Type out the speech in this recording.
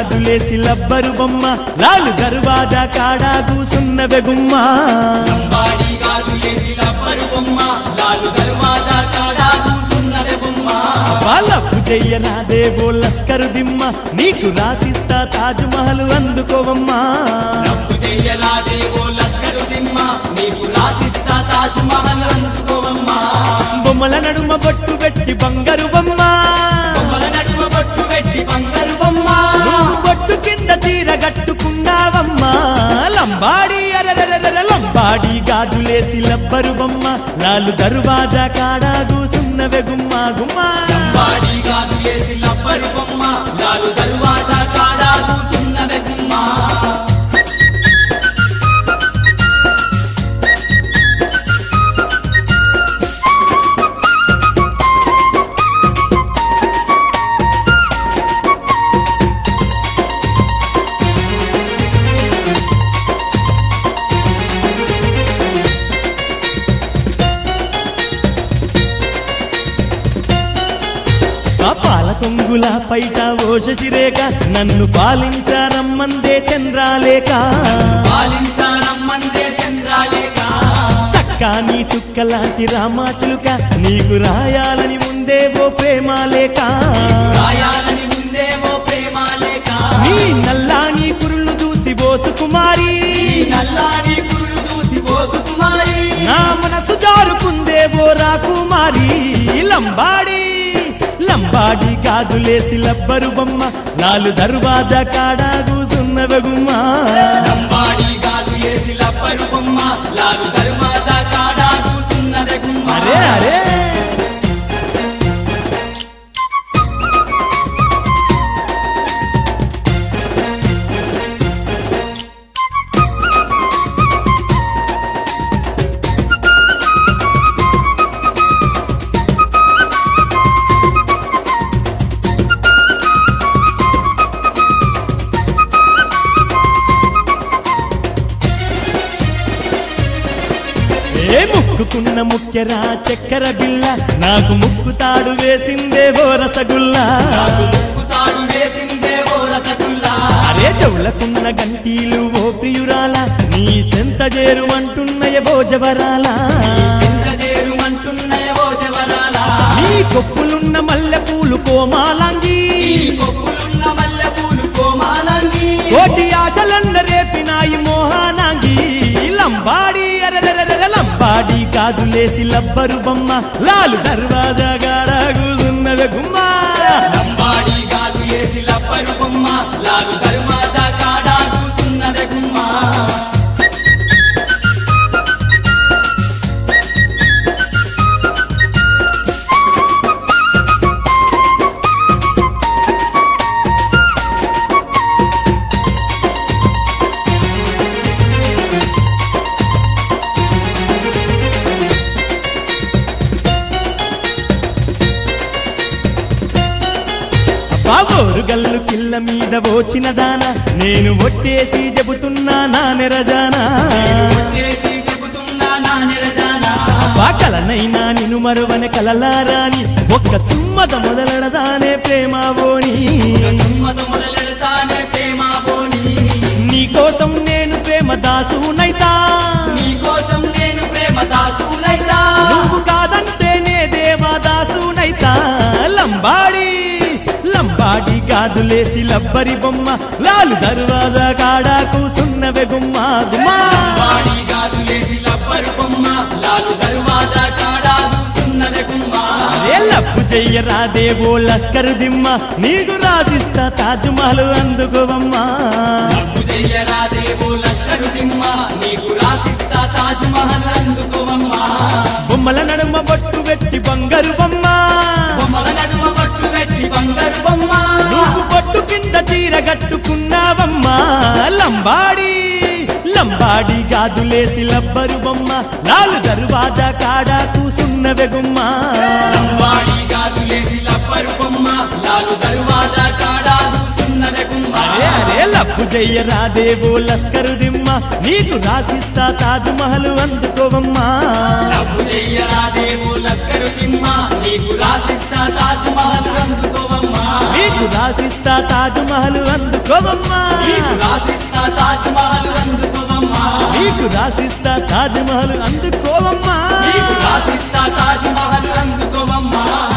గాజులేసి లబ్బరు బొమ్మ లాలు దర్వాజా కాడా కూసున్నవే గుమ్మ లంబాడి గాజులేసి లబ్బరు బొమ్మ లాలు దర్వాజా కాడా కూసున్నవే గుమ్మ వాళ్ళప్పు చెయ్యరాదేవో లస్కరు దిమ్మ నీకు రాసిస్తా తాజ్ మహల్ అందుకోవమ్మా లప్పు చెయ్యరాదేవో లస్కరు దిమ్మ నీకు రాసిస్తా తాజ్ మహల్ అందుకోవమ్మా బొమ్మల నడుమ బొట్టు పెట్టి బంగారు బొమ్మ బొమ్మల నడుమ బొట్టు పెట్టి బంగారు బొమ్మ నువ్వు బొట్టు కింద చీర కట్టుకున్నావమ్మా లంబాడి అరరరర లంబాడి గాజులేసి లబ్బరు బొమ్మ లాలు దర్వాజా కాడా కూసున్నవే గుమ్మ గుమ్మ లంబాడి గాజులేసి లబ్బరు బొమ్మ లాలు దర్వాజా కాడా కూసున్నవే గుమ్మ పాల కొంగుల పైట ఓ శశిరేఖ నన్ను పాలించారమ్మందే చంద్రాలేఖ పాలించారమ్మందే చంద్రాలేఖ సక్కాని సుక్కలాంటి రామాచులుక నీకు రాయాలని ముందే ఓ ప్రేమాలేఖ రాయాలని ముందే ఓ ప్రేమాలేఖ నీ నల్లాని కురులు చూసి బోసు కుమారి నల్లాని కురులు చూసి బోసు కుమారి నా మనసు జారుకుందే ఓ రాకుమారి లంబాడి లంబాడి గాజులేసి లబ్బరు బొమ్మ లాలు దర్వాజా కాడా కూసున్నవే గుమ్మ లంబాడి గాజులేసి లబ్బరు బొమ్మ లాలు దర్వాజా కాడా కూసున్నవే గుమ్మ అరే అరే ఏ ముక్కుకున్న ముక్కెరా చక్కెర బిల్ల నాకు ముక్కుతాడు వేసిందే ఓ రసగుల్లా నాకు ముక్కుతాడు వేసిందే ఓ రసగుల్లా అరే చెవులకున్న గంటీలు ఓ ప్రియురాల నీ చెంత చేరు అంటున్నయ భోజవరాల చింతజేరుమంటున్నయ ఓ జవరాల నీ కొప్పులున్న మల్లెపూలు కోమాలంగి ఈ కొప్పులున్న మల్లెపూలు కోమాలంగి కోటి ఆశలన్న రేపినాయి మోహానాంగి లంబాడి అరరరర లంబాడి గాజులేసి లబ్బరు బొమ్మ లాలు దర్వాజా గాడా కూసున్నవే గుమ్మ లంబాడి గాజులేసి లబ్బరు బొమ్మ లాలు దర్వాజా కాడా కూసున్నవే గుమ్మ బాబోరు గల్లు కిల్ల మీద ఓచిన దాన నేను ఒట్టేసి చెబుతున్నా నా నెరజానా చేసి చెబుతున్నా నా నిరజానా కలనైనా నిన్ను మరువని కలలారాని ఒక్క తుమ్మద మొదలడదానే ప్రేమావోని తుమ్మద మొదలెడతానే ప్రేమ బోని నీకోసం నేను ప్రేమ దాసునైతా నీకోసం నేను ప్రేమ దాసునైతా నువ్వు కాదంటేనే దేవదాసునైతా లంబాడి లంబాడి గాజులేసి లబ్బరి బొమ్మ లాలు దర్వాజా కాడా కూసున్నవే గుమ్మ గుమ్మా లంబాడి గాజులేసి లబ్బరు బొమ్మ లాలు దర్వాజా కాడా కూసున్నవే గుమ్మ అరే లప్పు చెయ్యరాదేవో లస్కరు దిమ్మ నీకు రాసిస్తా తాజ్ మహల్ అందుకోవమ్మా లప్పు చెయ్యరాదేవో లష్కరు దిమ్మ నీకు రాసిస్తా తాజ్ మహల్ అందుకోవమ్మా బొమ్మల నడుమ బొట్టు పెట్టి బంగారు బొమ్మ బొమ్మల నడుమ పట్టు పెట్టి బంగారు బొమ్మ నువ్వు బొట్టు కింద చీర కట్టుకున్నావమ్మా లంబాడి లంబాడి గాజులేసి లబ్బరు బొమ్మ లాలు దర్వాజా కాడా కూసున్నవే గుమ్మ లంబాడి గాజులేసి లబ్బరు బొమ్మ లాలు దర్వాజా కాడా కూసున్నవే గుమ్మ అరే అరే లబ్బు జయ్యరాదేవో లస్కరు దిమ్మ నీకు రాసిస్తా తాజ్ మహల్ అందుకోవమ్మా డబ్బు చెయ్యరాదేవో లస్కరు దిమ్మ నీకు రాసిస్తా తాజ్ మహల్ అందుకోవమ్మా నీకు రాసిస్తా తాజ్ మహల్ అందుకోవమ్మా నీకు రాసిస్తా తాజ్ మహల్ అందుకోవమ్మా నీకు రాసిస్తా తాజ్ మహల్ అందుకోవమ్మా నీకు రాసిస్తా తాజ్ మహల్ అందుకోవమ్మా